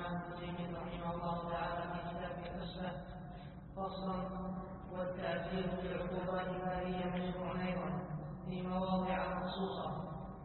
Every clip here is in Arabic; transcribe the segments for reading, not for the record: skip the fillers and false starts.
ابن تيمية رحمه الله تعالى في كتابه الحسنى فصلا والتأثير بالعقوبات المالية مشروع أيضا في مواضع مخصوصة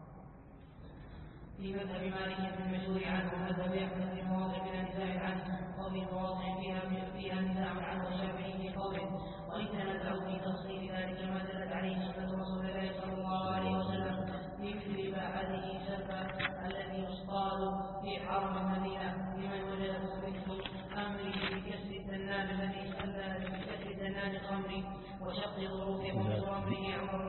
في مذهب مالك المشهور عنه ومذهب أحمد في مواضع من النزاع عنه وفي مواضع فيها نزاع عنه والشافعي في قوله وإن تنازعوا في تفصيل ذلك ما دلت عليه سنة رسول الله صلى الله عليه وسلم في مثل إباحته سلفا الذي يصطاد في حرم المدينة لمن وجده مثل أمره بكسر التنان الذي استدل بكسر التنان الخمر وشق ظروفه ومثل أمره عمر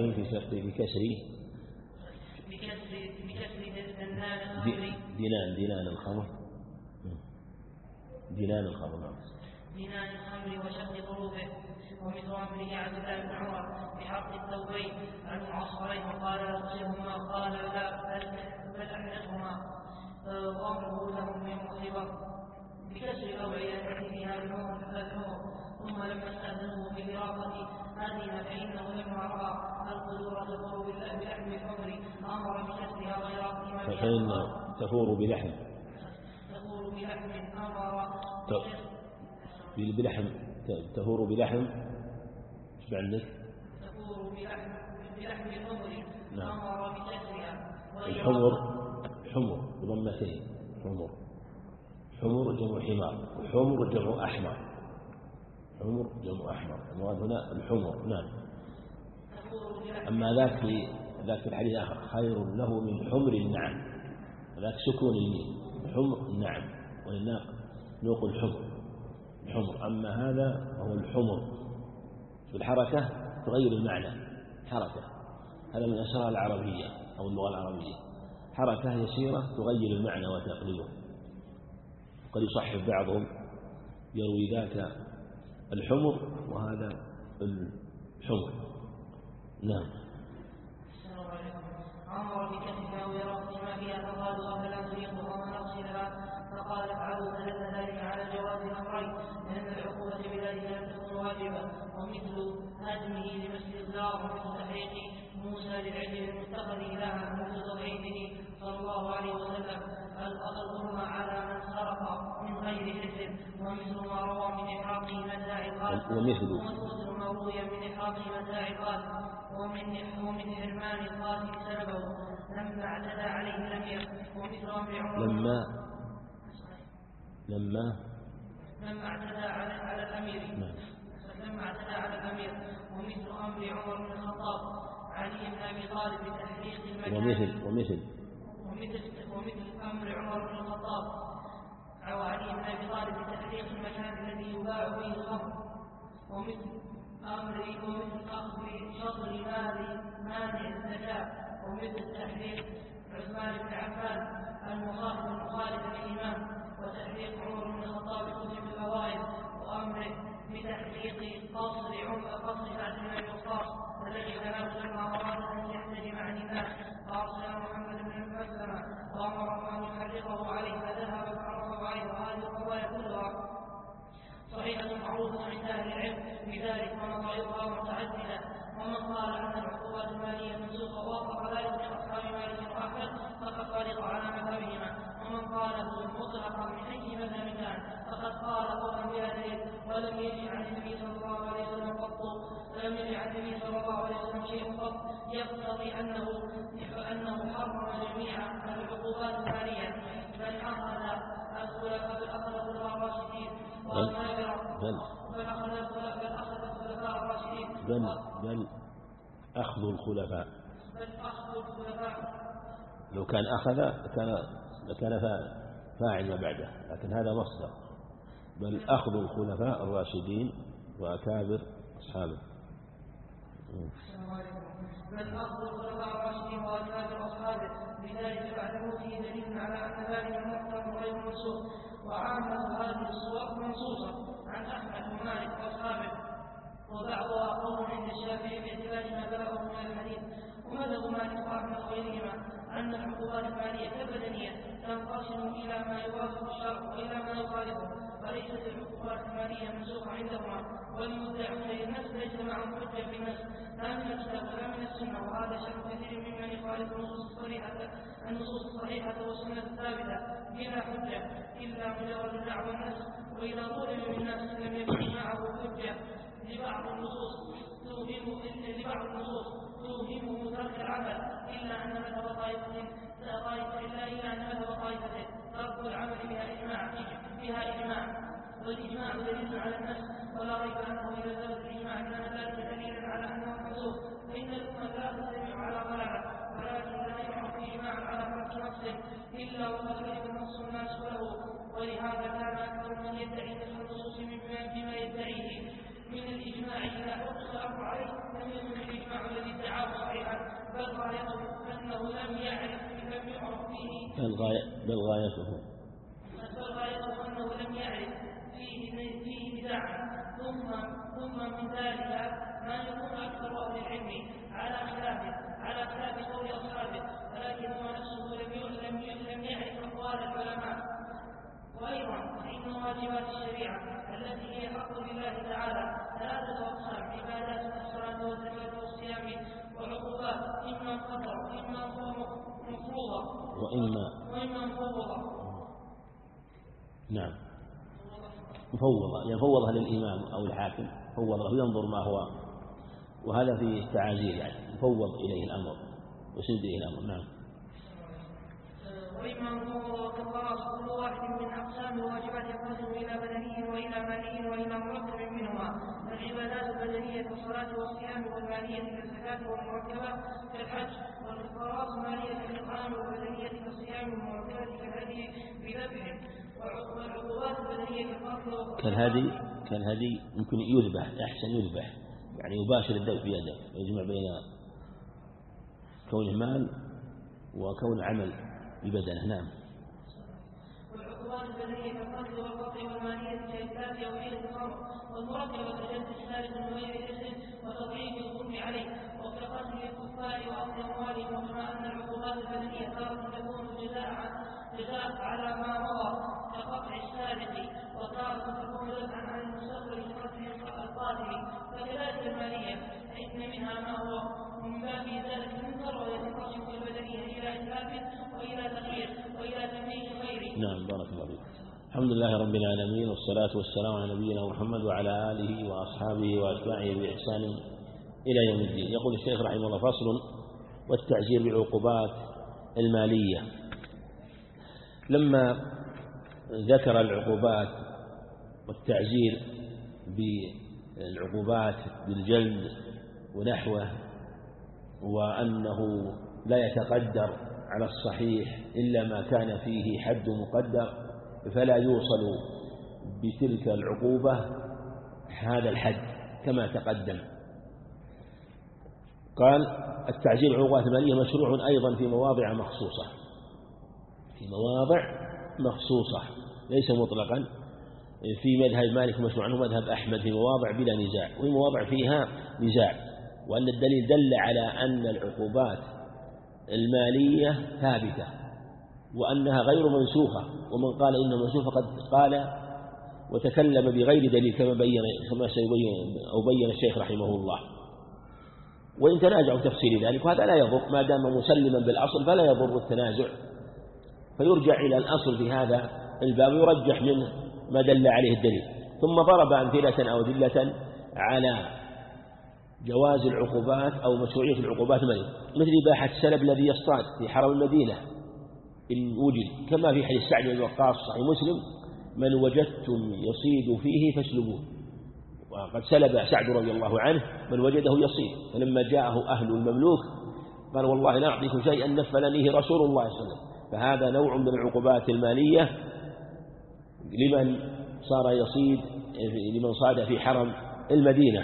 دينان الخمر دينان الخمر وشق ظروفه ومثل أمره عبد الله بن عمر بحق الثوبين المعصرين وقال اغسلهما قال لا بل احرقهما وامره لهم من مصيبه بكسر الاوعيه التي فيها الحمر ثم لما استاذنوه في إراقة أذن فإنه لما رأى القدور تفور بلحم الحمر أمر بكسرها غير فإنه تفور بلحم أمر بلحم تفور بلحم ايش عندك؟ تفور بلحم الحمر نعم. أمر بكسرها الحمر بضمتين حمر جمع حمار وحمر جمع أحمر المراد هنا الحمر. نعم. أما ذاك في الحديث آخر خير له من حمر النعم ذاك سكون الميم حمر النعم والناق نوق الحمر أما هذا هو الحمر بالحركة تغير المعنى حركة هذا من أسرار العربية أو اللغة العربية حركة يسيرة تغير المعنى وتقليله قد يصحف بعضهم يروي ذاك الحمر وهذا الحمر. نعم. أمر بكسرها وإراقة ما فيها فقالوا أفلا نريقها ونغسلها فقال افعلوا فدل ذلك على جواز الأمرين لأن العقوبة بذلك لم تكن واجبة ومثل هدمه لمسجد الدار ومثل تحريق موسى للعجل المتخذ إلها ومثل تضعيفه صلى الله عليه وسلم الظلم على من سرق من غير حسن ومثل ما روى من إحراقه متاع القاتل ومثل ما روي من إحراقه متاع القاتل ومن حرمان القاتل سلبه لما اعتدى عليه الأمير ومثل أمر عمر لما اعتدى على الأمير ومثل أمر عمر بن الخطاب علي بن أبي طالب بتحريق المكان ومثل أمر عمر بن الخطاب وعلي بن أبي طالب بتحريق المكان الذي يباع فيه الخمر ومثل أخذ شطر مانع الزكاة ومثل تحريق عثمان بن عفان المخالف للإمام وتحريق عمر بن الخطاب كتب الفوائد وأمره بتحريق قصر سعد بن أبي وقاص الذي تناول لما أراد أن يحتجم عن الناس فأرسل محمد بن مسلمة وأمره أن يحرقه عليه فذهب فعرفه عليه وهذه القضايا كلها صحيحة معروفة عند أهل العلم بذلك ونظائرها متعددة ومن قال أن العقوبات المالية منسوخة وافق ذلك من أصحاب مالك وأحمد فقد فارق على مذهبهما ومن قاله مطلقا من أي مذهب كان فقد قال قولا بلا دليل ولم يجي عن النبي صلى الله عليه وسلم شيء قط يقتضي أنه حرم جميع العقوبات المالية بل أخذ الخلفاء الراشدين بل أخذ الخلفاء لو كان أخذ لكان فاعل ما بعده لكن هذا مصدر بل أخذ الخلفاء الراشدين وأكابر أصحابه بذلك بعد موته دليل على أن ذلك محكم غير منسوخ وعامة هذه الصور منصوصة عن أحمد ومالك وأصحابه وبعضها قول عند الشافعي باعتبار ما بلغه من الحديث ومذهب مالك وأحمد وغيرهما أن العقوبات المالية كالبدنية تنقسم إلى ما يوافق الشرع وإلى ما يخالفه وليست العقوبات المالية منسوخة عندهما والمدعون للنفس ليس معهم حجة في النفس لا من الكتاب ولا من السنة وهذا شرط كثير ممن يخالف النصوص الصحيحة والسنة الثابتة بلا حجة إلا مجرد دعوى النفس، وإذا طلب من النفس لم يكن معه حجة لبعض النصوص توهمه ترك العمل إلا أن مذهب طائفة ترك العمل بها إجماع، والإجماع دليل على النفس، ولا ريب أنه إذا ثبت الإجماع كان ذلك دليلا على أنه محذوف، فإن الأمة لا تجتمع على ضلالة، ولكن لا يعرف إجماع على فرق نص إلا وقد كتب النص الناس له، ولهذا كان أكثر من يدعي نفس النصوص بما يدعيه من الإجماع إذا حقق الأمر عليه لم يكن الإجماع الذي ادعاه صحيحا، بل غايته أنه لم يعرف فيه أنه لم يعرف فيه بداعا، ثم من ذلك ما يكون أكثر أهل العلم على خلاف قول أصحابه، ولكن هو نفسه لم يعرف أقوال العلماء. وأيضا فإن واجبات الشريعة التي هي حق لله تعالى 3 أقسام: عبادات الصلاة والزكاة والصيام، وعقوبات إما قدر وإما مفروضة وإما مفوضة. نعم، مفوضة للإمام أو الحاكم، فوض له ينظر ما هو، وهذا في التعازير يعني يفوض إليه الأمر ويسند إليه الأمر. نعم. وإما مفوضة وكفارات كل واحد من أقسام الواجبات ينقسم إلى بدني وإلى مالي وإلى مركب منهما، العبادات البدنية كالصلاة والصيام، والمالية كالزكاة والمركبة كالحج، والكفارات المالية كالإطعام، والبدنية كالصيام، والمركبة كالهدي بذبح، والعقوبات البدنية كالقتل كالهدي يمكن يذبح، أحسن يذبح يعني يباشر الذبح بيده، يجمع بين كون المال وكون عمل ببدنه. نعم. والعقوبات البدنية كالقتل والقطع، والمالية كالإتلاف أو حيلة الخمر، والمركبة كجلد السارق من غير إثم وتضعيف الظلم عليه، وكقتل الكفار وأخذ أموالهم، كما أن العقوبات البدنية تارة تكون جزاء على ما مضى كقطع السارق، وتارة تكون دفعا عن المستقبل كقتل القاتل، فكذلك المالية فإن منها ما هو من باب ذلك المنكر، ويتقسم البدنية إلى إتلاف وإلى تغيير وإلى تمييز غيره. نعم، بارك الله فيك. الحمد لله رب العالمين، والصلاة والسلام على نبينا محمد وعلى آله وأصحابه وأتباعه بإحسان إلى يوم الدين. يقول الشيخ رحمه الله: فصل: والتعزير بالعقوبات المالية. لما ذكر العقوبات والتعزير بالعقوبات بالجلد ونحوه، وأنه لا يتقدر على الصحيح إلا ما كان فيه حد مقدر، فلا يوصل بتلك العقوبة هذا الحد كما تقدم. قال: التعزير بالعقوبات المالية مشروع أيضا في مواضع مخصوصة ليس مطلقا. في مذهب مالك مشروع عنه مذهب أحمد في مواضع بلا نزاع، وفي مواضع فيها نزاع، وأن الدليل دل على أن العقوبات المالية ثابتة وأنها غير منسوخة، ومن قال إنها منسوخة قد قال وتكلم بغير دليل كما سيبين الشيخ رحمه الله. وإن تنازعوا تفسير ذلك، وهذا لا يضر ما دام مسلما بالأصل، فلا يضر التنازع، فيرجع إلى الأصل في هذا الباب ويرجح منه ما دل عليه الدليل. ثم ضرب أمثلة أو أدلة على جواز العقوبات أو مشروعية العقوبات المالية، مثل إباحة السلب الذي يصطاد في حرم المدينة إن وجد، كما في حديث سعد بن وقاص صحيح مسلم: من وجدتم يصيد فيه فاسلبوه. وقد سلب سعد رضي الله عنه من وجده يصيد، فلما جاءه أهل المملوك قال: والله لا أعطيكم شيئا نفلنيه رسول الله صلى الله عليه وسلم. فهذا نوع من العقوبات المالية لمن صار يصيد، لمن صاد في حرم المدينة.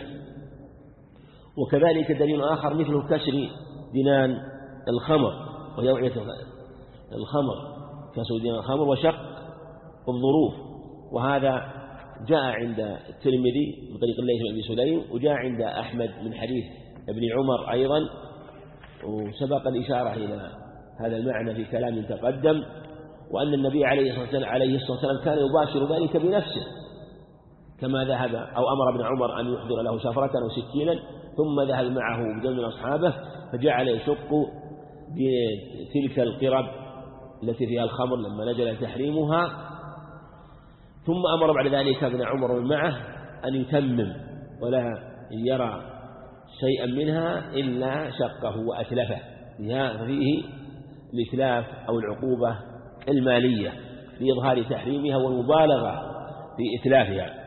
وكذلك دليل آخر مثل كسر دينان الخمر، وهي وعية الخمر، كسر دينان الخمر وشق الظروف، وهذا جاء عند الترمذي من طريق الليث بن أبي سليم، وجاء عند أحمد من حديث ابن عمر أيضا، وسبق الإشارة إلى هذا المعنى في كلام تقدم، وأن النبي عليه الصلاة والسلام كان يباشر ذلك بنفسه، كما ذهب أو أمر ابن عمر أن يحضر له شفرة أو سكينا، ثم ذهب معه بدون من أصحابه فجعل يشق بتلك القرب التي فيها الخمر لما نزل تحريمها، ثم أمر بعد ذلك ابن عمر ومن معه أن يتمم ولا يرى شيئا منها إلا شقه وأتلفه، فيه الإتلاف أو العقوبة المالية لإظهار تحريمها والمبالغة في إتلافها.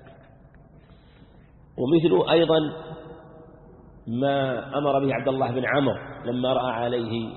ومثل أيضا ما أمر به عبد الله بن عمرو لما رأى عليه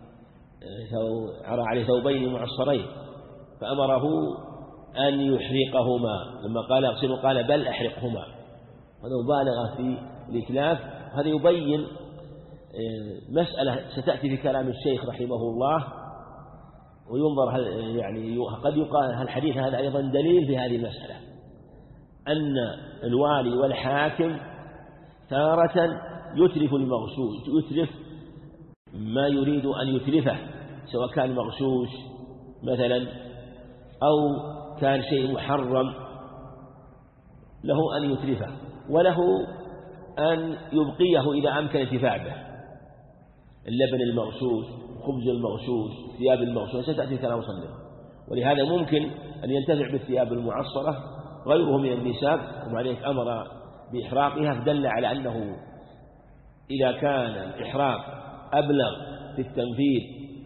ثوبين معصرين فأمره أن يحرقهما، لما قال أغسله قال بل أحرقهما، هذا مبالغة في الإتلاف. هذا يبين مسألة ستأتي في كلام الشيخ رحمه الله، وينظر هل يعني قد يقال هل الحديث هذا أيضا دليل في هذه المسألة، أن الوالي والحاكم تارة يتلف المغشوش، يتلف ما يريد أن يتلفه، سواء كان مغشوش مثلا أو كان شيء محرم له أن يتلفه، وله أن يبقيه إذا أمكن الانتفاع به، اللبن المغشوش، خبز المغشوش، ثياب المغشوش، ستأتي كلام مصنف. ولهذا ممكن أن ينتفع بالثياب المعصرة غيره من النساء، وعليك أمر بإحراقها، فدل على أنه إذا كان الإحراق أبلغ في التنفيذ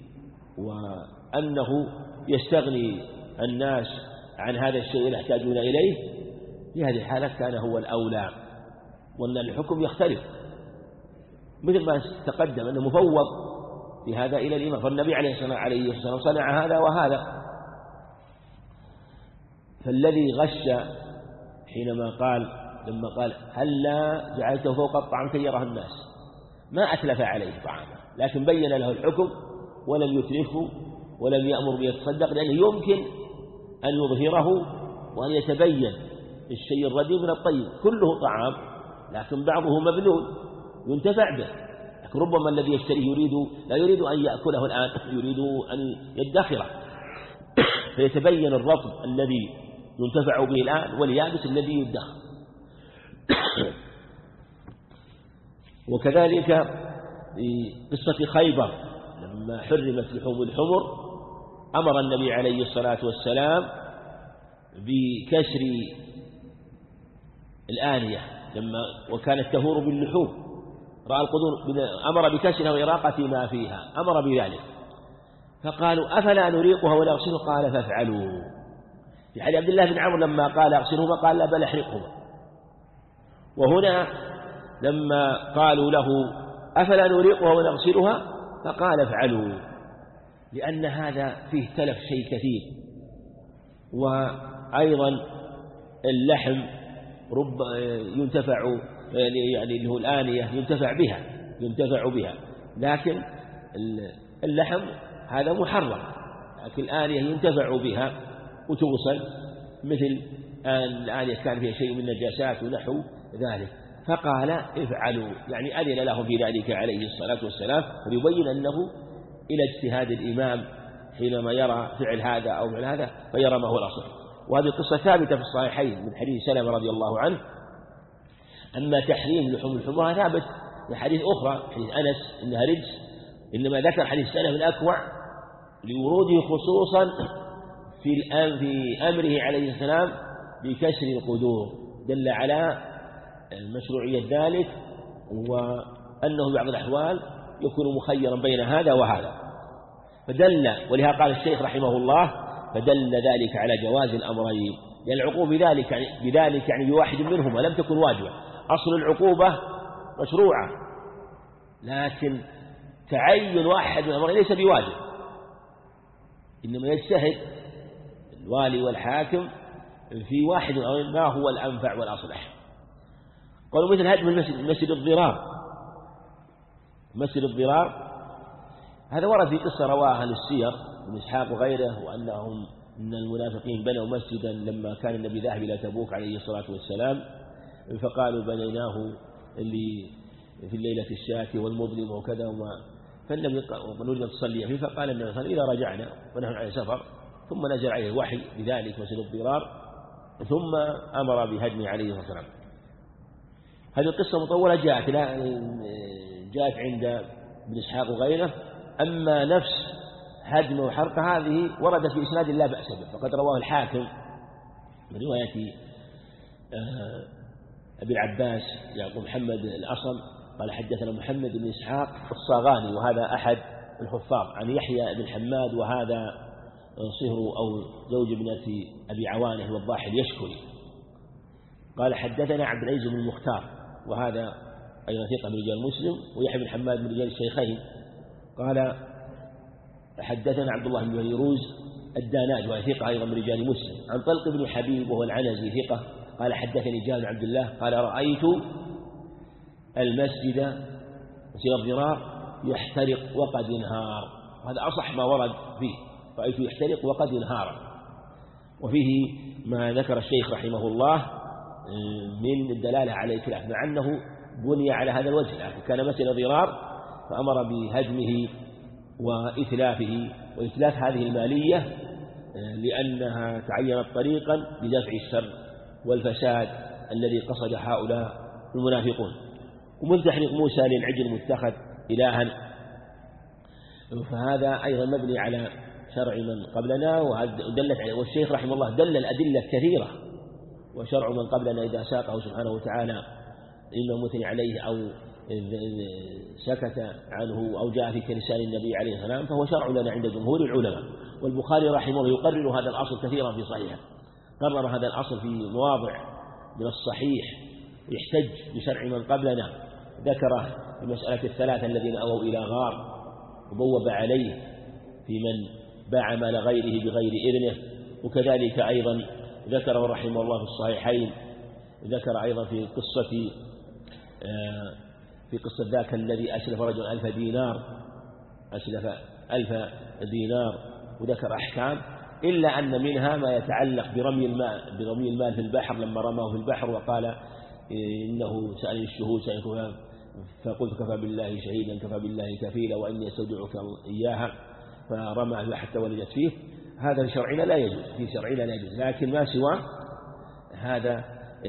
وأنه يستغني الناس عن هذا الشيء اللي يحتاجون إليه، في هذه الحالة كان هو الأولى، وأن الحكم يختلف مثل ما تقدم أنه مفوض في هذا إلى الإمام، فالنبي عليه الصلاة والسلام صنع هذا وهذا. فالذي غش حينما لما قال هل لا جعلته فوق الطعام كي يراه الناس، ما أتلف عليه طعامه، لكن بين له الحكم ولم يتلفه ولم يأمر بيتصدق، لأنه يمكن أن يظهره وأن يتبين الشيء الرديء من الطيب، كله طعام لكن بعضه مبلول ينتفع به، لكن ربما الذي يشتريه لا يريد أن يأكله الآن، يريد أن يدخره، فيتبين الرطب الذي ينتفع به الآن واليابس الذي يدخر. وكذلك في قصة خيبر لما حرمت لحوم الحمر أمر النبي عليه الصلاة والسلام بكسر الآنية وكانت تهور باللحوم، رأى القدور أمر بكسرها وإراقة ما فيها، أمر بذلك، فقالوا أفلا نريقها ولا أغسلها، قال فافعلوا. في حديث عبد الله بن عمرو لما قال أغسلهما قال لا بل احرقهما. وهنا لما قالوا له أفلا نريقها ونغسلها فقال افعلوا، لأن هذا فيه تلف شيء كثير. وأيضا اللحم ينتفع يعني اللي هو الآنية ينتفع بها، لكن اللحم هذا محرم، لكن الآنية ينتفع بها وتغسل، مثل الآنية كان فيها شيء من النجاسات ونحو ذلك، فقال افعلوا، يعني أذن له في ذلك عليه الصلاة والسلام، ليبين أنه إلى اجتهاد الإمام حينما يرى فعل هذا أو فعل هذا فيرى ما هو الأصل. وهذه القصة ثابتة في الصحيحين من حديث سلمة رضي الله عنه. أما تحريم لحوم الحمر ثابت من حديث أخرى، حديث أنس إنها رجس، إنما ذكر حديث سلمة الأكوع لوروده خصوصا في أمره عليه السلام بكسر القدور، دل على مشروعية ذلك، وأنه بعض الأحوال يكون مخيرا بين هذا وهذا، ولهذا قال الشيخ رحمه الله فدل ذلك على جواز الأمرين، لأن العقوبة بذلك يعني بواحد منهما لم تكن واجبة. أصل العقوبة مشروعة، لكن تعين واحد من الأمرين ليس بواجب، إنما يجتهد الوالي والحاكم في واحد من الأمرين ما هو الأنفع والأصلح. قالوا مثل هدم مسجد الضرار هذا ورد في قصة رواها للسير من إسحاق وغيره، وأنهم إن المنافقين بنوا مسجدا لما كان النبي ذاهب إلى تبوك عليه الصلاة والسلام، فقالوا بنيناه في الليلة الشاتي والمظلم وكذا فالنبي نريد أن تصلي فيه، فقال النبي صلى الله عليه وسلم إذا رجعنا ونحن على سفر، ثم نزل عليه الوحي بذلك مسجد الضرار، ثم أمر بهدمه عليه الصلاة والسلام. هذه القصة مطولة جاءت عند ابن إسحاق وغيره، أما نفس هدم وحرق هذه وردت في إسناد لا بأس به، فقد رواه الحاكم من رواية أبي العباس يعقوب محمد الأصم قال حدثنا محمد بن إسحاق الصاغاني وهذا أحد الحفاظ عن يحيى بن حماد وهذا صهر أو زوج ابنة أبي عوانة والضاحي اليشكري قال حدثنا عبد العزيز بن المختار وهذا أيضا ثقة من رجال مسلم، ويحيى بن حماد من رجال الشيخين قال حدثنا عبد الله بن فيروز الداناج وهو ثقة أيضا من رجال مسلم عن طلق بن حبيب وهو العنزي ثقة قال حدثني جابر بن عبد الله قال رأيت المسجد مسجد الضرار يحترق وقد انهار، وهذا أصح ما ورد فيه، رأيت يحترق وقد انهار. وفيه ما ذكر الشيخ رحمه الله من الدلالة على الإتلاف مع أنه بني على هذا الوجه، لكن كان مسجد ضرار فأمر بهدمه وإتلافه، وإتلاف هذه المالية لأنها تعينت طريقا لدفع الشر والفساد الذي قصد هؤلاء المنافقون. ومن تحريق موسى للعجل متخذ إلها، فهذا أيضا مبني على شرع من قبلنا ودلت عليه، والشيخ رحمه الله دل الأدلة كثيرة، وشرع من قبلنا إذا ساقه سبحانه وتعالى إما مثني عليه أو سكت عنه أو جاء في لسان النبي عليه السلام فهو شرع لنا عند جمهور العلماء. والبخاري رحمه الله يقرر هذا الأصل كثيرا في صحيحه، قرر هذا الأصل في مواضع من الصحيح يحتج بشرع من قبلنا، ذكره في مسألة الثلاثة الذين أووا إلى غار وبوب عليه في من باع مال غيره بغير إذنه، وكذلك أيضا ذكره رحمه الله في الصحيحين، ذكر أيضا في قصة ذاك الذي أسلف رجل 1000 دينار، أسلف 1000 دينار، وذكر أحكام إلا أن منها ما يتعلق برمي المال في البحر لما رماه في البحر وقال إنه سأل الشهود فقلت كفى بالله شهيدا كفى بالله كفيلا وإني أستودعك إياها فرمى حتى ولدت فيه. هذا شرعنا لا يجوز، في شرعنا لا يجوز، لكن ما سوى هذا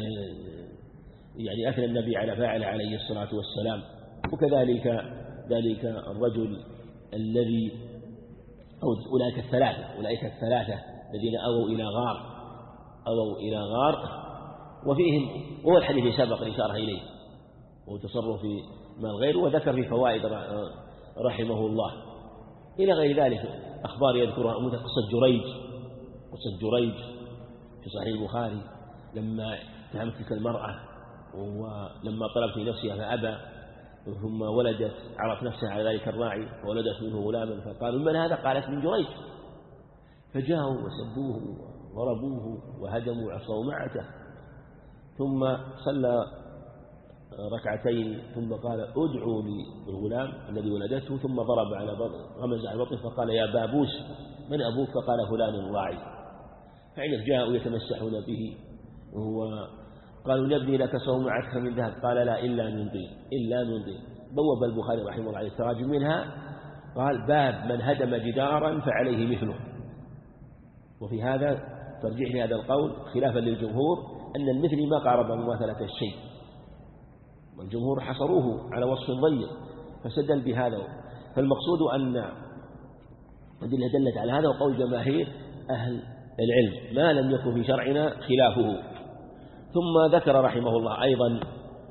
يعني أثنى النبي على فاعل عليه الصلاة والسلام. وكذلك ذلك الرجل الذي أو أولئك الثلاثة الذين أووا إلى غار وفيهم وهو الحديث سبق الإشارة إليه وتصرف في مال غيره، وذكر في فوائد رحمه الله إلى غير ذلك أخبار يذكرها مثل قصة جريج في صحيح البخاري لما اتهمت تلك المرأة ولما طلبت في نفسها فأبى ثم ولدت عرف نفسها على ذلك الراعي وولدت منه غلاما فقالوا من هذا؟ قالت من جريج، فجاءوا وسبوه وضربوه وهدموا عصومعته، ثم صلى ركعتين ثم قال ادعوا لي الغلام الذي ولدته، ثم غمز على بطنه فقال يا بابوس من أبوك؟ فقال فلان الراعي. فعندما جاءوا يتمسحون به وهو قالوا نبني لك صومعتك من ذهب، قال لا إلا من طين. بوب البخاري رحمه الله عليه التراجم منها قال باب من هدم جدارا فعليه مثله. وفي هذا ترجيح لهذا القول خلافا للجمهور أن المثل ما قارب مماثلة الشيء، والجمهور حصروه على وصف ضيق فسدل بهذا. فالمقصود أن الأدلة دلت على هذا، وقول جماهير أهل العلم ما لم يكن في شرعنا خلافه. ثم ذكر رحمه الله أيضا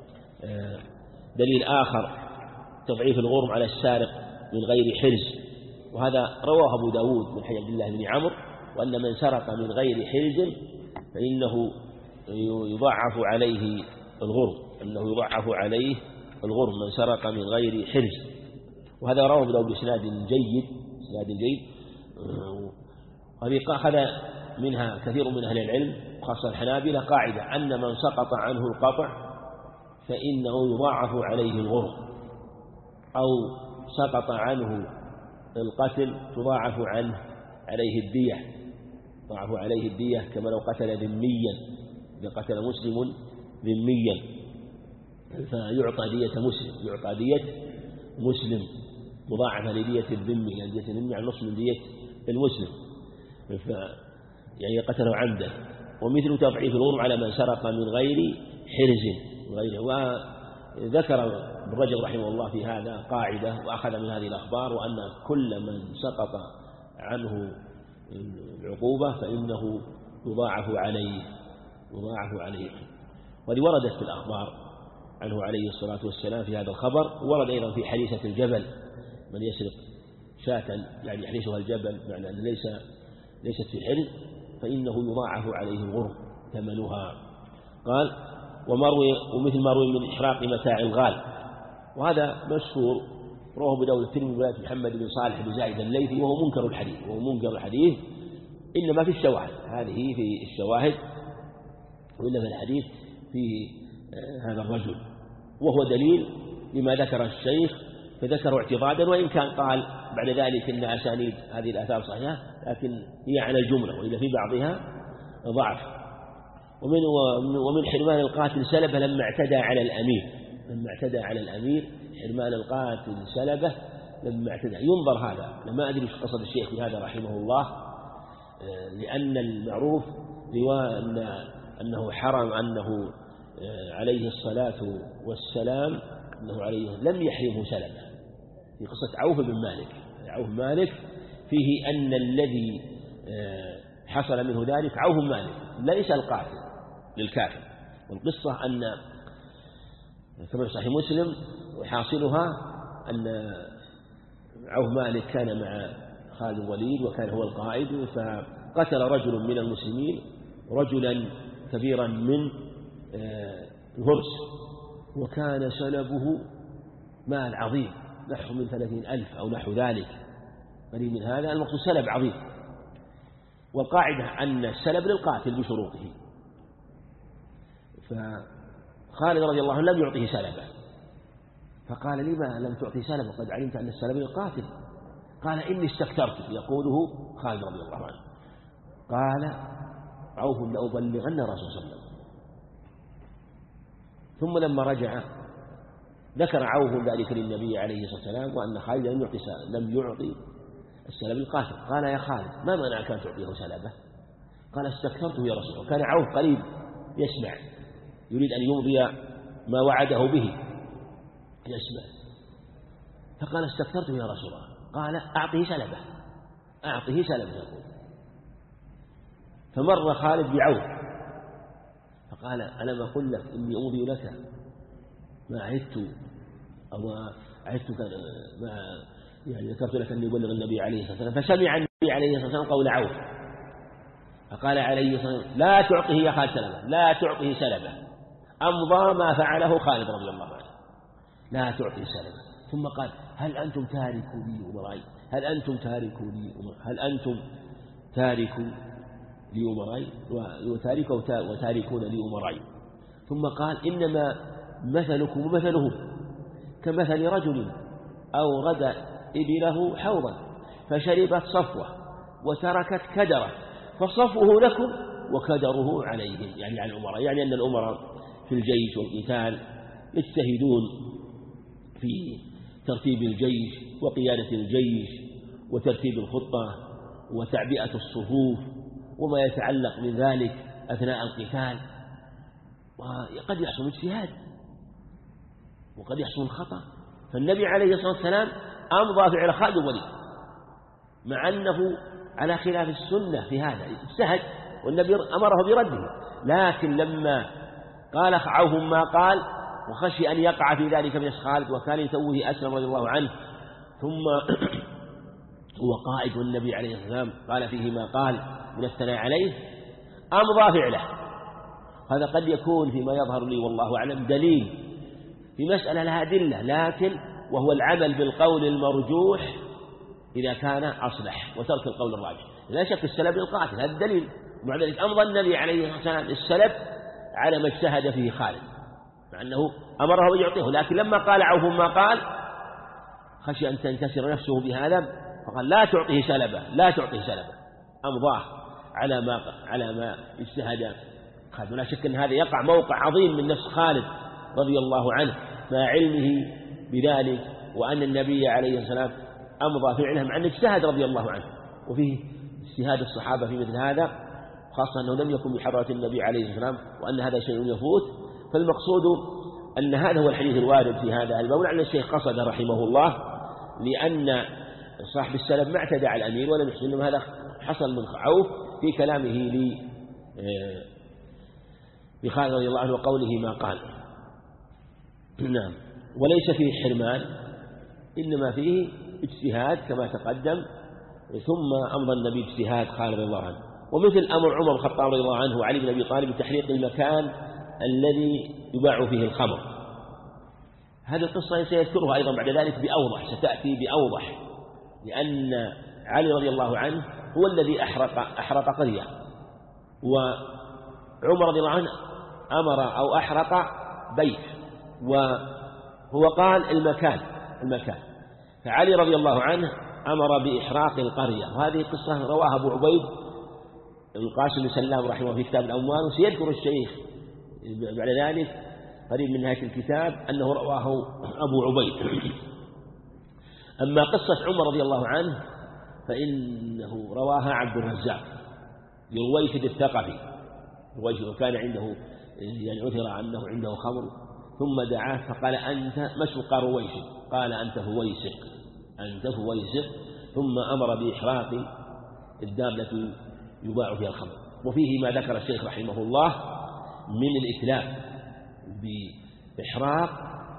دليل آخر تضعيف الغرم على السارق من غير حرز، وهذا رواه أبو داود من حديث عبد الله بن عمرو وأن من سرق من غير حرز فإنه يضاعف عليه الغرم من سرق من غير حرز. وهذا رواه أبو داود بإسناد جيد. وهذه أخذ منها كثير من أهل العلم خاصة الحنابلة قاعدة أن من سقط عنه القطع فإنه يضاعف عليه الغرم، أو سقط عنه القتل تضاعف عليه الدية كما لو قتل ذميا، إذا قتل مسلم ذميا فيعطى دية مسلم مضاعفة لدية الذمي، يعني دية الذمي على نصف من دية المسلم، يعني قتله عمدا. ومثل تضعيف الغرم على من سرق من غير حرز ذكر ابن رجب رحمه الله في هذا قاعدة وأخذ من هذه الأخبار، وأن كل من سقط عنه العقوبة فإنه يضاعف عليه. وهذه وردت في الأخبار عنه عليه الصلاة والسلام في هذا الخبر. ورد أيضا في حديثة الجبل: من يسرق شاة يعني يحرسها الجبل، معنى أن ليست في الحرز، فإنه يضاعف عليه الغرم ثمنها. قال: ومثل ما روي من إحراق متاع الغال، وهذا مشهور، رواه أبو داود الترمذي من رواية محمد بن صالح بن زايد الليثي، وهو منكر الحديث، إنما في الشواهد، هذه في الشواهد، وإلا في الحديث في هذا الرجل، وهو دليل لما ذكر الشيخ، فذكروا اعتضادا، وإن كان قال بعد ذلك إن أسانيد هذه الآثار صحيحة، لكن هي على الجملة، وإلا في بعضها ضعف. ومن حرمان القاتل سلبه لما اعتدى على الأمير، حرمان القاتل سلبه لما اعتدى. ينظر هذا، لما أدري ايش قصد الشيخ بهذا رحمه الله، لأن المعروف أنه حرم، أنه عليه الصلاة والسلام لم يحرمه سلبه. في قصة عوف بن مالك فيه أن الذي حصل منه ذلك عوف بن مالك ليس القاتل للكافر. والقصة أن كما في صحيح مسلم، وحاصلها أن عوف مالك كان مع خالد الوليد وكان هو القائد، فقتل رجل من المسلمين رجلا كبيرا من الهرس، وكان سلبه مال عظيم نحو من 30,000 أو نحو ذلك، قريب من هذا. المقصود سلب عظيم، والقاعدة أن السلب للقاتل بشروطه. فخالد رضي الله عنه لم يعطه سلبه، فقال: لما لم تعطي سلبه وقد علمت أن السلب للقاتل؟ قال: إني استكثرت، يقوله خالد رضي الله عنه. قال عوف: لأبلغن الرسول صلى الله عليه وسلم. ثم لما رجع ذكر عوف ذلك للنبي عليه الصلاة والسلام، وأن خالد لم يعطي السلب للقاتل. قال: يا خالد، ما منعك أن تعطيه سلبه؟ قال: استكثرته يا رسول الله. وكان عوف قريب يسمع، يريد أن يمضي ما وعده به، يسمع، فقال: استكثرته يا رسول الله. قال: أعطه سلبه يقول. فمر خالد بعوف فقال: ألم أقل لك إني أمضي لك ما عدت، أو عدتك ما يعني ذكرت لك أن يبلغ النبي عليه الصلاة والسلام. فسمع النبي عليه الصلاة والسلام قول عوف، فقال عليه الصلاة والسلام: لا تعطه يا خالد سلبه، لا تعطه سلبه. أمضى ما فعله خالد رضي الله عنه، لا تعطه سلبه. ثم قال: هل أنتم تاركوا لي أمرائي؟ هل أنتم تاركوا لي أمرائي وتاركون لي أمرائي؟ ثم قال: إنما مثلكم ومثلهم كمثل رجل أورد إبله حوضا فشربت صفوة وتركت كدرة، فصفوه لكم وكدره عليهم، يعني على الأمراء. يعني أن الأمراء في الجيش والقتال يجتهدون في ترتيب الجيش وقيادة الجيش وترتيب الخطة وتعبئة الصفوف وما يتعلق من ذلك أثناء القتال، وقد يحصل اجتهاد وقد يحصل الخطأ. فالنبي عليه الصلاة والسلام أمضى فعل خالد الوليد مع أنه على خلاف السنة في هذا، اجتهد والنبي أمره برده، لكن لما قال عوف ما قال وخشي أن يقع في ذلك من خالد، وكان يتوه أسلم رضي الله عنه، ثم هو قائد والنبي عليه الصلاة والسلام قال فيه ما قال من الثناء عليه، أمضى فعله. هذا قد يكون فيما يظهر لي والله أعلم دليل في مسألة لها أدلة، لكن وهو العمل بالقول المرجوح إذا كان أصلح، وترك القول الراجح. لا شك السلب للقاتل، هذا الدليل. مع ذلك أمضى النبي عليه الصلاة والسلام السلب على ما اجتهد فيه خالد، مع أنه أمره أن يعطيه، لكن لما قال عوف ما قال خشي أن تنكسر نفسه بهذا، فقال لا تعطيه سلبه، أمضاه على ما اجتهد خالد. ولا شك أن هذا يقع موقع عظيم من نفس خالد رضي الله عنه مع علمه بذلك، وأن النبي عليه الصلاة والسلام أمضى فعله مع أن اجتهد رضي الله عنه. وفيه اجتهاد الصحابة في مثل هذا، خاصة أنه لم يكن بحضرة النبي عليه الصلاة والسلام، وأن هذا شيء يفوت. فالمقصود أن هذا هو الحديث الوارد في هذا الباب، لعل الشيخ قصد رحمه الله لأن صاحب السلف ما اعتدى على الأمير ولم يحسن، هذا حصل من عوف في كلامه لخالد رضي الله عنه وقوله ما قال. نعم. وليس فيه حرمان، إنما فيه اجتهاد كما تقدم، ثم أمضى النبي اجتهاد خالد رضي الله عنه. ومثل أمر عمر بن الخطاب رضي الله عنه وعلي بن أبي طالب بتحريق المكان الذي يباع فيه الخمر. هذه القصة سيذكرها أيضا بعد ذلك بأوضح، ستأتي بأوضح، لأن علي رضي الله عنه هو الذي أحرق قرية، وعمر رضي الله عنه أمر أو أحرق بيت، وهو قال المكان، فعلي رضي الله عنه أمر بإحراق القرية. وهذه قصة رواها أبو عبيد القاسم بن سلام رحمه في كتاب الأموال، وسيذكر الشيخ بعد ذلك قريب من نهاية الكتاب أنه رواه أبو عبيد. أما قصة عمر رضي الله عنه فإنه رواها عبد الرزاق لرويشد الثقفي، وكان عنده يعني عثر أنه عنده خمر، ثم دعاه فقال أنت مشوق رويشد، قال أنت فويسق، ثم أمر بإحراق الدار التي يباع فيها الخمر. وفيه ما ذكر الشيخ رحمه الله من الإتلاف بإحراق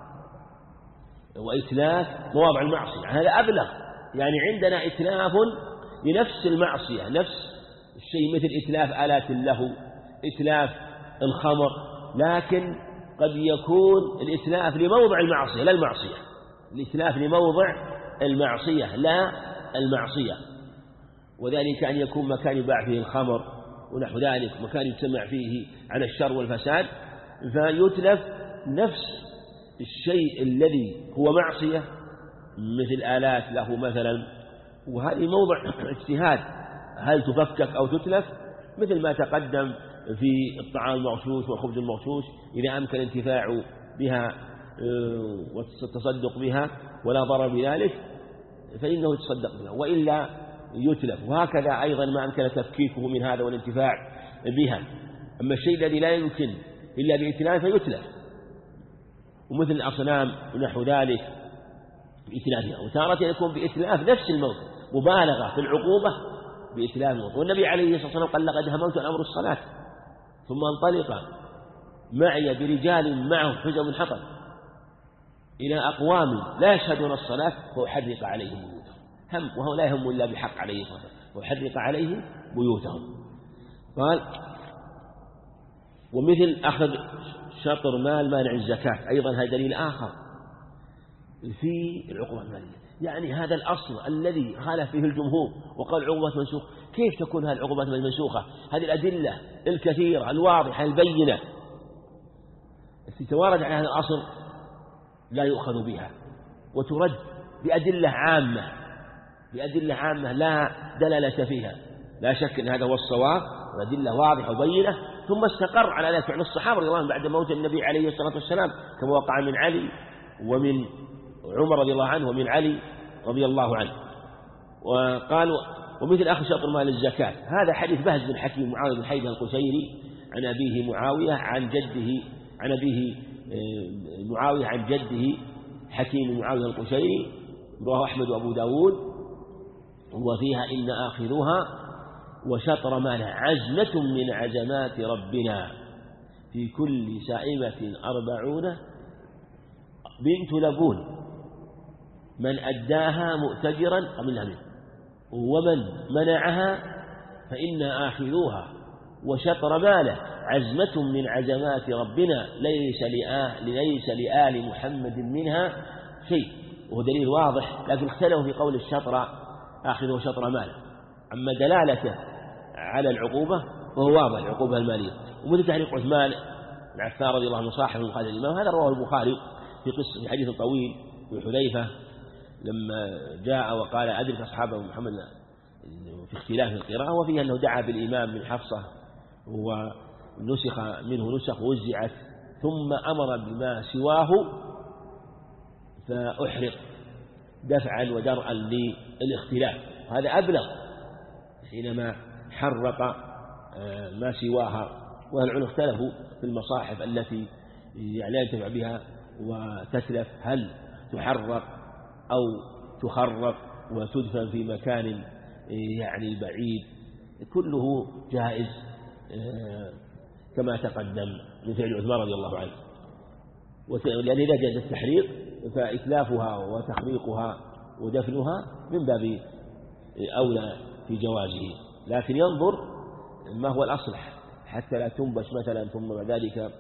وإتلاف مواضع المعصية، هذا أبلغ. يعني عندنا إتلاف لنفس المعصية، نفس الشيء، مثل إتلاف آلات اللهو، إتلاف الخمر، لكن قد يكون الإتلاف لموضع المعصية لا المعصية، الإتلاف لموضع المعصية لا المعصية. وذلك أن يكون مكان يباع فيه الخمر ونحو ذلك، مكان يجتمع فيه على الشر والفساد، فيتلف نفس الشيء الذي هو معصية مثل آلات له مثلا، وهذه موضع اجتهاد هل تفكك أو تتلف، مثل ما تقدم في الطعام المغشوش والخبز المغشوش، إذا أمكن الانتفاع بها والتصدق بها ولا ضرر بذلك فإنه يتصدق بها، وإلا يتلف. وهكذا أيضا ما أمكن تفكيكه من هذا والانتفاع بها. أما الشيء الذي لا يمكن إلا بإتلاف فيتلف، ومثل الأصنام ونحو ذلك بإتلافها. وتارة يكون بإتلاف نفس الموت، مبالغة في العقوبة بإتلاف الموت. والنبي عليه الصلاة والسلام قال لقد هممت أن أمر الصلاة ثم انطلق معي برجال معهم حجر من حطب إلى أقوام لا يشهدون الصلاة فأحرق عليهم بيوتهم. هم وهو لا يهم إلا بحق عليه الصلاة والسلام، وأحرق عليهم بيوتهم. قال ومثل أخذ شطر مال مانع الزكاة، أيضا هذا دليل آخر في العقوبة المالية. يعني هذا الأصل الذي خالف فيه الجمهور وقال عقوبة منسوخة، كيف تكون هذه العقوبات المنسوخة؟ هذه الأدلة الكثيرة الواضحة البينة التي توارد على هذا الأصل لا يؤخذ بها، وترد بأدلة عامة لا دلالة فيها. لا شك أن هذا هو الصواب، وأدلة واضحة وبينة، ثم استقر على ذلك فعل الصحابة رضي الله عنهم بعد موت النبي عليه الصلاة والسلام، كما وقع من علي ومن عمر رضي الله عنه ومن علي رضي الله عنه. وقال ومثل أخذ شطر مال الزكاة، هذا حديث بهز بن حكيم معاوية بن حيدة القشيري عن أبيه معاوية عن جده، عن أبيه معاوية عن جده حكيم معاوية القشيري، رواه أحمد وأبو داود. وفيها إن آخذها وشطر مالها عزمة من عزمات ربنا في كل سائمة 40 بنت لبون من أداها مؤتجرا قبلها منه، ومن منعها فإن آخذوها وشطر ماله عزمة من عزمات ربنا ليس لآل محمد منها شيء. وهو دليل واضح، لكن اختلفوا في قول الشطر آخذ وشطر ماله. أما دلالته على العقوبة فهو واضح، العقوبة المالية. ومثل تحريق عثمان بن عفان رضي الله عنه صاحب من قال الإمام، هذا رواه البخاري في قصة في حديث طويل في حذيفة لما جاء وقال أدرك أصحاب محمد في اختلاف القراءة، وفيه أنه دعا بالإمام من حفصة ونسخ منه نسخ ووزعت، ثم أمر بما سواه فأحرق دفعا ودرءا للاختلاف. هذا أبلغ حينما حرق ما سواها. والعلماء اختلفوا في المصاحف التي يعني لا ينتفع بها وتتلف، هل تحرق أو تخرق وتدفن في مكان يعني بعيد، كله جائز كما تقدم من فعل عثمان رضي الله عنه. لأن إذا جاز التحريق فإتلافها وتخريقها ودفنها من باب أولى في جوازه، لكن ينظر ما هو الأصلح حتى لا تنبش مثلا ثم بعد ذلك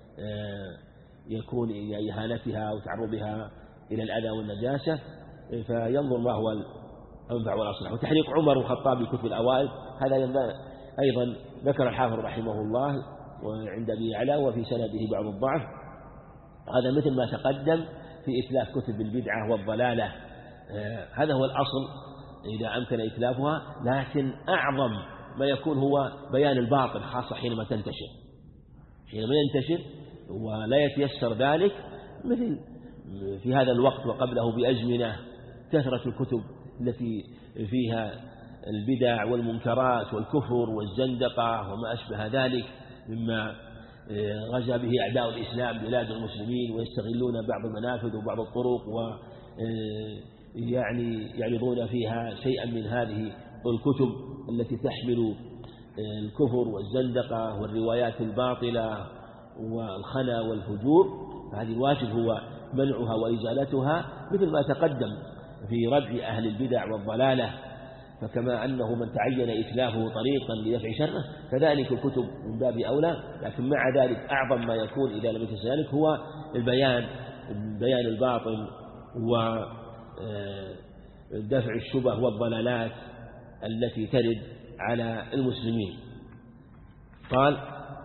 يكون إهانتها وتعرضها إلى الأذى والنجاسة، فينظر ما هو الأنفع والأصلح. وتحريق عمر الخطاب بكتب الأوائل هذا أيضا ذكر الحافظ رحمه الله وعند أبي يعلى وفي سنده بعض الضعف، هذا مثل ما تقدم في إتلاف كتب البدعة والضلالة، هذا هو الأصل إذا أمكن إتلافها، لكن أعظم ما يكون هو بيان الباطل، خاصة حينما تنتشر، حينما ينتشر ولا يتيسر ذلك، مثل في هذا الوقت وقبله بأزمنة كثرة الكتب التي فيها البدع والمنكرات والكفر والزندقة وما أشبه ذلك مما غزا به أعداء الإسلام بلاد المسلمين، ويستغلون بعض المنافذ وبعض الطرق ويعني يعرضون فيها شيئا من هذه الكتب التي تحمل الكفر والزندقة والروايات الباطلة والخنا والفجور، فهذه الواجب هو منعها وإزالتها، مثل ما تقدم في ردع أهل البدع والضلالة. فكما أنه من تعين إتلافه طريقا لدفع شره، كذلك الكتب من باب أولى، لكن مع ذلك أعظم ما يكون إذا لم يكن ذلك هو بيان الباطل ودفع الشبه والضلالات التي ترد على المسلمين. قال: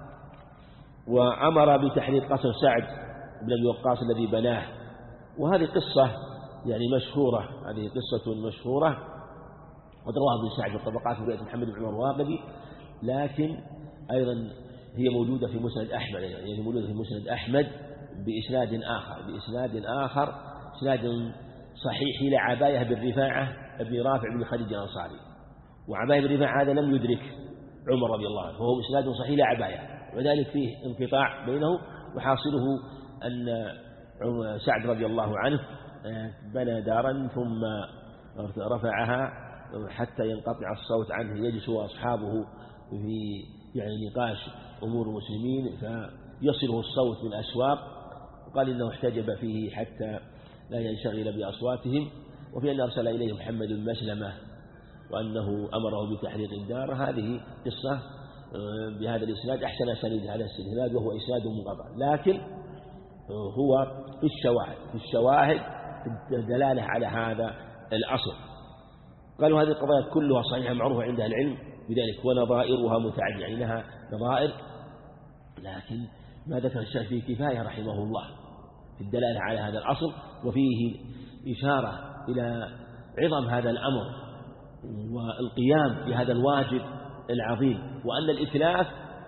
وأمر بتحريق قصر سعد بن أبي وقاص الذي بناه. وهذه قصة يعني مشهورة، هذه قصة مشهورة قد رواها ابن سعد والطبقات في رواية محمد بن عمر الواقدي، لكن أيضا هي موجودة في مسند أحمد، يعني موجودة في مسند أحمد بإسناد آخر إسناد صحيح إلى عباية بن رفاعة ابن رافع بن خديج الأنصاري، وعباية بن رفاعة هذا لم يدرك عمر رضي الله عنه، وهو إسناد صحيح إلى عباية، وذلك فيه انقطاع بينه، وحاصله أن سعد رضي الله عنه بنى دارا ثم رفعها حتى ينقطع الصوت عنه، يجلس أصحابه في يعني نقاش أمور المسلمين فيصله الصوت من الأسواق، وقال إنه احتجب فيه حتى لا ينشغل بأصواتهم، وفي أن أرسل إليه محمد بن مسلمة وأنه أمره بتحريق الدار. هذه قصة بهذا الإسناد أحسن سند هذا الإسناد، وهو إسناد منقطع، لكن هو في الشواهد الدلالة على هذا الأصل. قالوا هذه القضايا كلها صحيحة معروفة عند أهل العلم بذلك، ونظائرها متعددة، يعني لها نظائر، لكن ما ذكر الشيخ فيه كفاية رحمه الله في الدلالة على هذا الأصل، وفيه إشارة إلى عظم هذا الأمر والقيام بهذا الواجب العظيم، وأن الإتلاف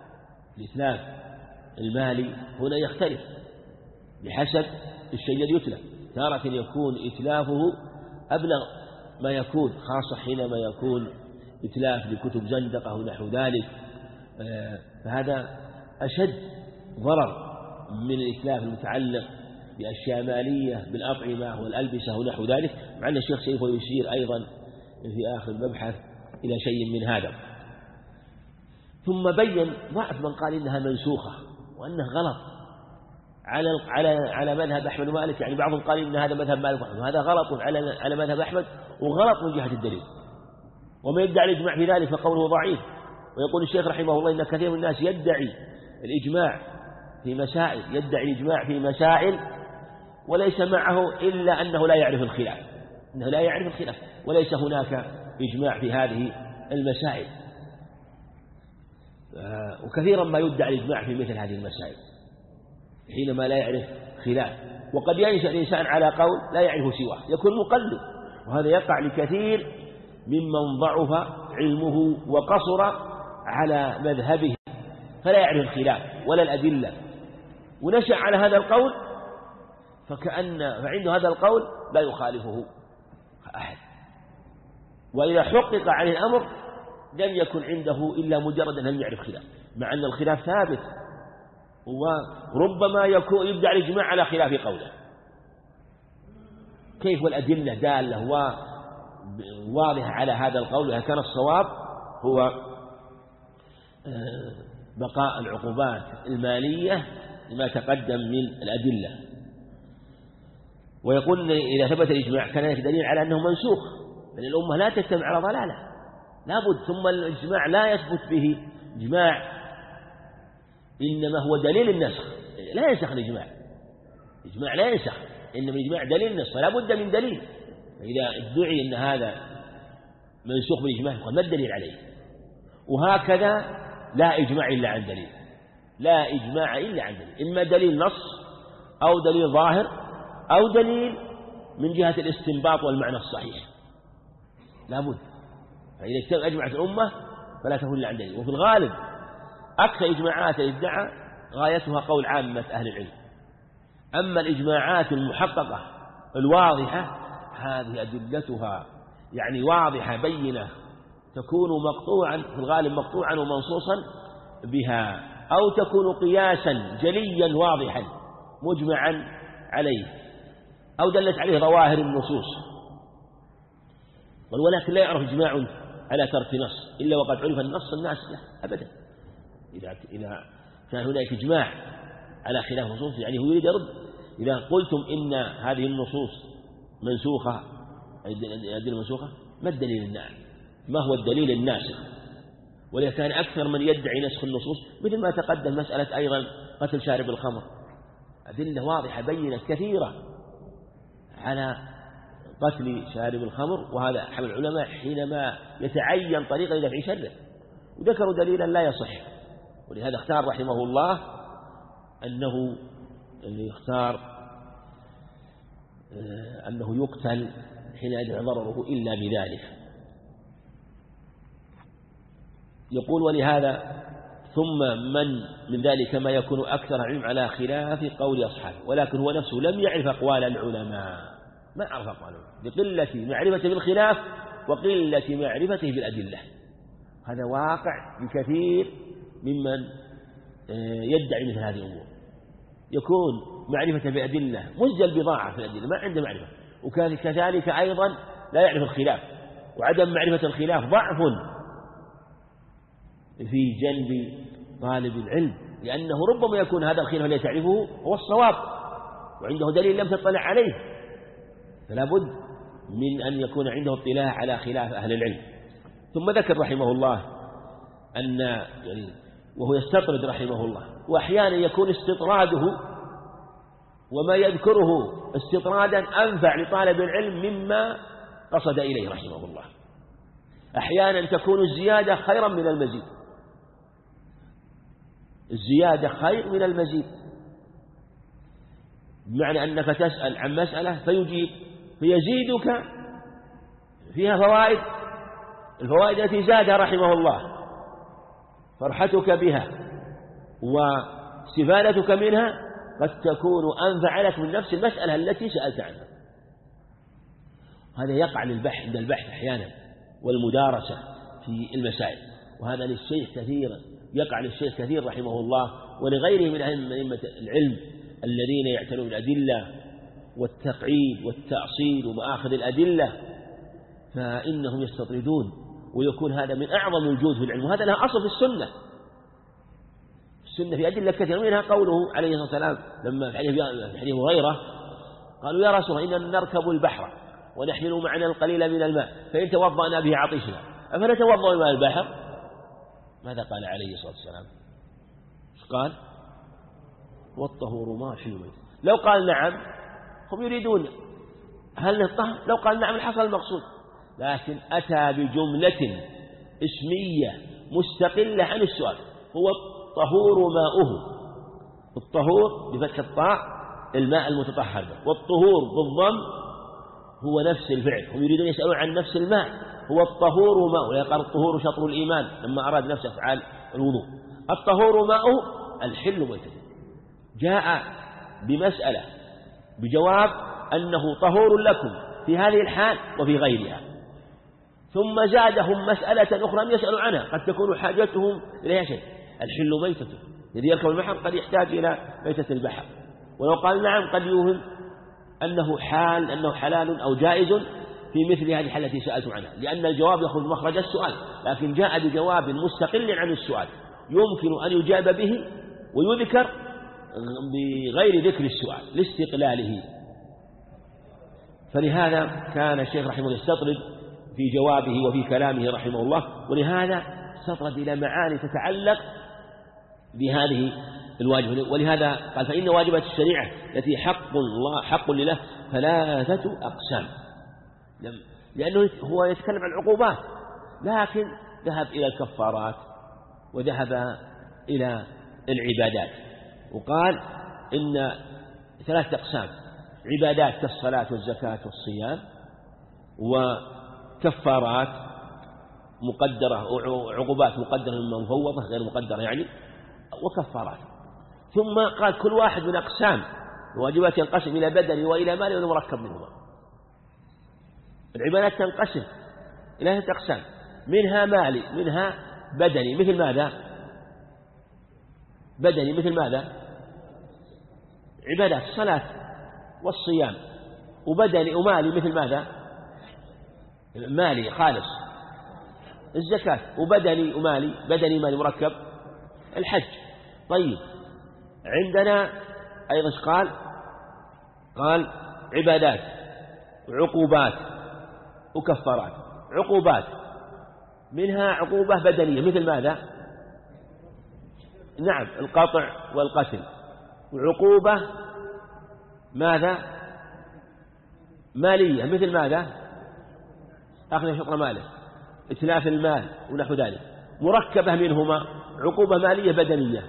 المالي هنا يختلف بحسب الشيء الذي يتلف، تارة يكون إتلافه أبلغ ما يكون، خاصة حينما يكون إتلاف لكتب زندقة ونحو ذلك، فهذا أشد ضرر من الإتلاف المتعلق بأشياء مالية بالأطعمة والألبسة ونحو ذلك، مع أن الشيخ سيف يشير أيضا في آخر المبحث إلى شيء من هذا. ثم بين ضعف من قال إنها منسوخة وأنه غلط على مذهب أحمد ومالك، يعني بعضهم قال إن هذا مذهب مالك وأحمد، وهذا غلط على مذهب أحمد، وغلط من جهة الدليل، وما يدعي الإجماع في ذلك فقوله ضعيف. ويقول الشيخ رحمه الله إن كثير من الناس يدعي الإجماع في مسائل وليس معه إلا أنه لا يعرف الخلاف، وليس هناك إجماع في هذه المسائل. وكثيرا ما يدعي الإجماع في مثل هذه المسائل حينما لا يعرف خلاف، وقد ينشأ الإنسان على قول لا يعرف سواه، يكون مقلد، وهذا يقع لكثير ممن ضعف علمه وقصر على مذهبه فلا يعرف الخلاف ولا الأدلة، ونشأ على هذا القول فعنده هذا القول لا يخالفه أحد، وإذا حقق عليه الأمر لم يكن عنده إلا مجرد أن لم يعرف خلاف، مع أن الخلاف ثابت وربما يبدأ الإجماع على خلاف قوله. كيف والأدلة دالة وواضحة على هذا القول؟ إذا كان الصواب هو بقاء العقوبات المالية لما تقدم من الأدلة. ويقول إذا ثبت الإجماع كان دليل على أنه منسوخ، بل الأمة لا تجتمع على ضلالة لابد. ثم الإجماع لا يثبت به إجماع، إنما هو دليل النسخ، لا ينسخ الإجماع. الإجماع لا ينسخ، إنما الإجماع دليل النسخ، فلا بد من دليل. فإذا ادعي أن هذا منسوخ بالإجماع فقد ما الدليل عليه؟ وهكذا لا إجماع إلا عن دليل، لا إجماع إلا عن دليل، إما دليل نص أو دليل ظاهر أو دليل من جهة الاستنباط والمعنى الصحيح، لا بد. فإذا أجمعت الأمة فلا تكون إلا عن دليل. وفي الغالب أكثر إجماعات الادعاء غايتها قول عامة أهل العلم. أما الإجماعات المحققة الواضحة هذه أدلتها يعني واضحة بينة، تكون مقطوعا في الغالب مقطوعا ومنصوصا بها، أو تكون قياسا جليا واضحا مجمعا عليه، أو دلت عليه ظواهر النصوص. ولكن لا يعرف إجماع على ترك نص إلا وقد عرف النص الناس له أبدا. إذا كان هناك إجماع على خلاف نصوص يعني هو يريد يرد. إذا قلتم إن هذه النصوص منسوخة، الأدلة منسوخة، ما الدليل الناسخ؟ ما هو الدليل الناسخ؟ ولذا كان أكثر من يدعي نسخ النصوص مثل ما تقدم مسألة أيضا قتل شارب الخمر، أدلة واضحة بينة كثيرة على قتل شارب الخمر، وهذا حمل العلماء حينما يتعين طريقة لدفع شره، وذكروا دليلا لا يصح. ولهذا اختار رحمه الله أنه يقتل حين يدفع ضرره إلا بذلك. يقول ولهذا ثم من ذلك ما يكون أكثر علم على خلاف قول أصحابه، ولكن هو نفسه لم يعرف أقوال العلماء، ما عرف أقوال العلماء لقلة معرفته بالخلاف وقلة معرفته بالأدلة. هذا واقع بكثير ممن يدعي مثل هذه الأمور، يكون معرفة بأدلة مزجل بضاعة في الأدلة، ما عنده معرفة، وكان كذلك أيضا لا يعرف الخلاف، وعدم معرفة الخلاف ضعف في جلب طالب العلم، لأنه ربما يكون هذا الخلاف الذي تعرفه هو الصواب وعنده دليل لم تطلع عليه، فلا بد من أن يكون عنده اطلاع على خلاف أهل العلم. ثم ذكر رحمه الله أن وهو يستطرد رحمه الله، وأحيانا يكون استطراده وما يذكره استطرادا أنفع لطالب العلم مما قصد إليه رحمه الله. أحيانا تكون الزيادة خيرا من المزيد، الزيادة خير من المزيد، بمعنى أنك تسأل عن مسألة فيجيب فيزيدك فيها فوائد، الفوائد التي زادها رحمه الله فرحتك بها واستفادتك منها قد تكون أنفع لك من نفس المسألة التي سألت عنها. هذا يقع للبحث عند البحث أحيانا والمدارسة في المسائل، وهذا للشيخ كثيرا يقع للشيخ كثير رحمه الله ولغيره من أئمة العلم الذين يعتنون بالأدلة والتقعيد والتأصيل ومآخذ الأدلة، فإنهم يستطردون، ويكون هذا من أعظم الجهود في العلم، وهذا له أصل في السنة. السنة في أدلة كثيرة، منها قوله عليه الصلاة والسلام لما في حديث هريرة قالوا يا رسول الله إننا نركب البحر ونحمل معنا القليل من الماء فإن توضأنا به عطشنا أفنتوضأ بماء البحر؟ ماذا قال عليه الصلاة والسلام؟ قال والطهور ما في الميت. لو قال نعم هم يريدون هل الطهر، لو قال نعم حصل المقصود، لكن أتى بجملة اسمية مستقلة عن السؤال، هو الطهور ماؤه، الطهور بفتح الطاء الماء المتطهر، والطهور بالضم هو نفس الفعل، هم يريدون يسألون عن نفس الماء، هو الطهور ماؤه، يقال الطهور شطر الإيمان لما أراد نفس أفعال الوضوء، الطهور ماؤه الحل ميته. جاء بمسألة بجواب أنه طهور لكم في هذه الحال وفي غيرها، ثم زادهم مسألة أخرى يسألوا عنها قد تكون حاجتهم إليها شيء، الحل ميتة، الذي يركب البحر قد يحتاج إلى ميتة البحر، ولو قال نعم قد يوهم أنه حلال أو جائز في مثل هذه الحالة التي سألت عنها، لأن الجواب يخرج مخرج السؤال، لكن جاء بجواب مستقل عن السؤال يمكن أن يجاب به ويذكر بغير ذكر السؤال لاستقلاله. فلهذا كان الشيخ رحمه الله يستطرد في جوابه وفي كلامه رحمه الله، ولهذا استطرد إلى معاني تتعلق بهذه الواجب. ولهذا قال فإن واجبات الشريعة التي حق لله 3 أقسام، لأنه هو يتكلم عن العقوبات، لكن ذهب إلى الكفارات وذهب إلى العبادات، وقال إن 3 أقسام: عبادات كالصلاة والزكاة والصيام، وكفارات مقدرة وعقوبات مقدرة مفوضة غير مقدرة يعني، وكفارات. ثم قال كل واحد من أقسام الواجبات ينقسم إلى بدني وإلى مالي والمركب منهما. العبادات تنقسم إلى 3 أقسام، منها مالي، منها بدني. مثل ماذا؟ بدني مثل ماذا؟ عبادات الصلاة والصيام. وبدني ومالي مثل ماذا؟ مالي خالص الزكاة. وبدني ومالي، بدني مالي مركب الحج. طيب عندنا أيضا قال عبادات وعقوبات وكفارات. عقوبات منها عقوبة بدنية مثل ماذا؟ نعم القطع والقتل. وعقوبة ماذا؟ مالية مثل ماذا؟ أخذ شطر ماله، إتلاف المال ونحو ذلك. مركبة منهما عقوبة مالية بدنية،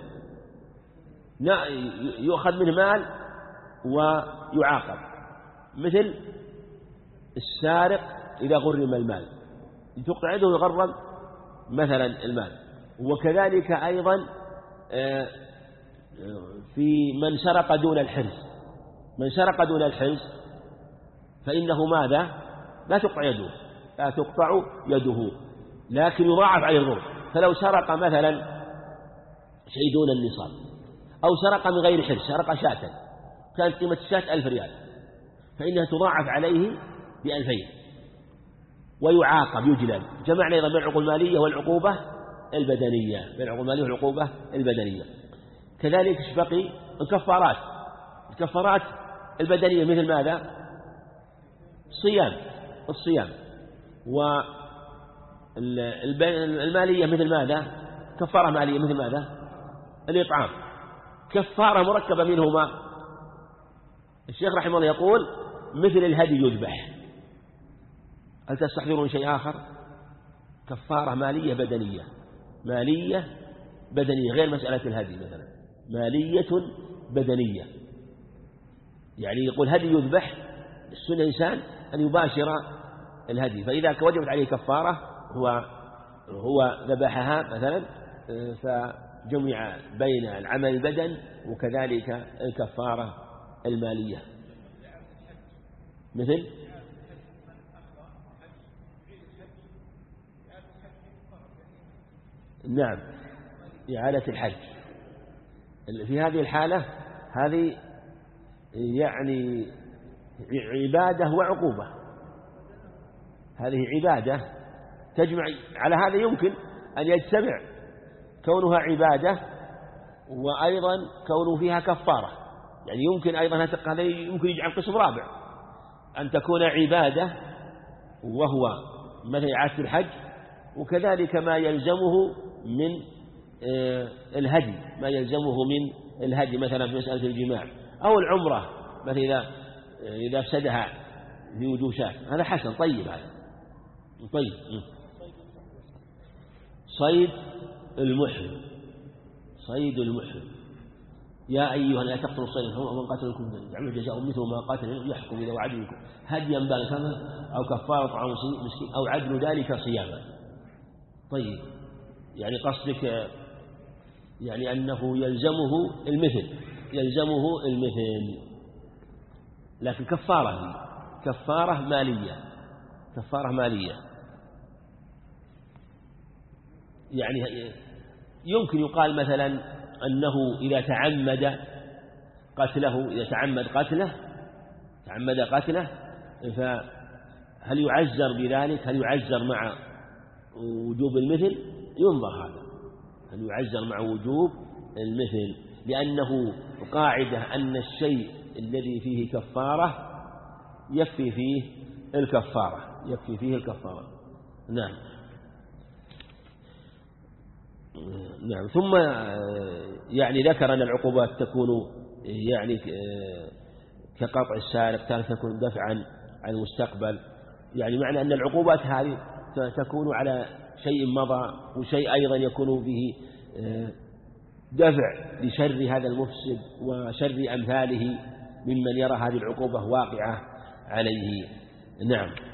يؤخذ منه مال ويعاقب، مثل السارق إذا غرم المال تقطع يده ويغرم مثلا المال. وكذلك أيضا في من سرق دون الحرز، من سرق دون الحرز فإنه ماذا؟ لا تقطع يده لكن يضاعف عليه الغرم. فلو سرق مثلا شيء دون النصاب، أو سرق من غير حرز، سرق شاة كانت قيمة الشاة 1000 ريال، فإنها تضاعف عليه ب2000 ويعاقب يجلد. جمعنا أيضا بين العقوبة المالية والعقوبة البدنية، بين العقوبة المالية والعقوبة البدنية. كذلك بقي الكفارات. الكفارات البدنية مثل ماذا؟ الصيام. والمالية مثل ماذا؟ كفارة مالية مثل ماذا؟ الإطعام. كفارة مركبة منهما الشيخ رحمه الله يقول مثل الهدي يذبح. هل تستحضرون شيء آخر؟ كفارة مالية بدنية، مالية بدنية غير مسألة الهدي مثلا، مالية بدنية. يعني يقول هدي يذبح، السنة إنسان أن يباشر الهدي، فإذا وجبت عليه كفارة هو ذبحها مثلا، فجمع بين العمل البدن وكذلك الكفارة المالية. مثل نعم إعادة الحج. في هذه الحالة هذه يعني عبادة وعقوبة، هذه عبادة تجمع على هذا، يمكن أن يجتمع كونها عبادة وأيضا كونه فيها كفارة. يعني يمكن أيضا هذا يمكن يجعل قسم رابع، أن تكون عبادة وهو مثل إعادة الحج، وكذلك ما يلزمه من الهدي، ما يلزمه من الهدي مثلا في مسألة الجماع، أو العمرة مثلا إذا أفسدها في وجوه شاة. هذا حسن طيب. هذا طيب. صيد المحرم. يا أيها لا تقتلوا الصيد الحر ومن قتلكم يعمل جزاء مثل ما قاتل يحكم إذا وعد منكم هديا بالغا أو كفارة طعام مسكين أو عدل ذلك صياما. طيب يعني قصدك يعني أنه يلزمه المثل، لكن كفارة مالية. يعني يمكن يقال مثلا أنه إذا تعمد قتله فهل يعزر بذلك؟ هل يعزر مع وجوب المثل؟ ينظر هذا، هل يعزر مع وجوب المثل، لأنه قاعدة أن الشيء الذي فيه كفارة يكفي فيه الكفارة. نعم. ثم يعني ذكر أن العقوبات تكون يعني كقطع السارق، تكون دفعا عن المستقبل، يعني معنى أن العقوبات هذه تكون على شيء مضى، وشيء أيضا يكون به دفع لشر هذا المفسد وشر أمثاله ممن يرى هذه العقوبة واقعة عليه. نعم.